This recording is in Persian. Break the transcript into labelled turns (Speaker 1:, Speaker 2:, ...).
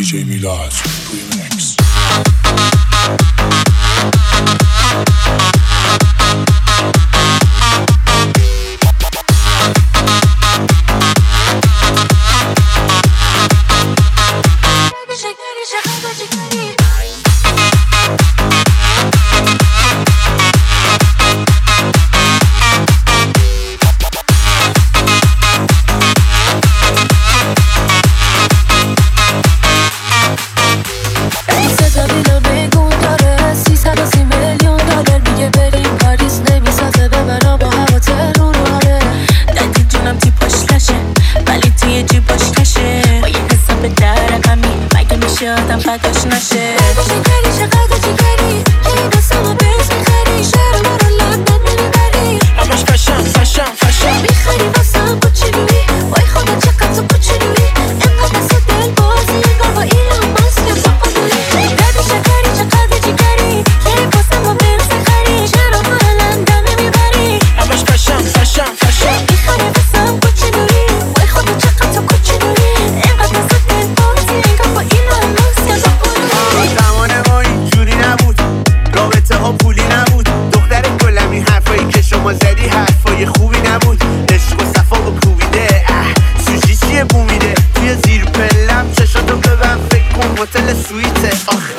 Speaker 1: DJ Milad Remix.
Speaker 2: آدم فداش نشه چقدر جگری هی واسه ما برس میخری شهر ما رو لندن نمیبری همش فشن میخری واسه هم کوچولویی وای خدا چقدر تو کوچولویی اینقدر واسه دل بازی انگار با ایلان ماسک بخوادویی چقدر جگری هی واسه ما برس میخری شهر ما رو لندن نمیبری همش فشن میخری واسه هم کوچولویی وای خدا چقدر تو کوچولویی اینقدر واسه دل بازی انگار با ایلان
Speaker 3: زمان ما اینجوری نبود، رابطه ها پولی نبود، دختر گلم این حرفایی که شما زدی حرفای خوبی نبود، عشق و صفا و کوبیده سوشی چیه بومیده توی زیر پلم چشاتو ببن فکر کن هتل سویته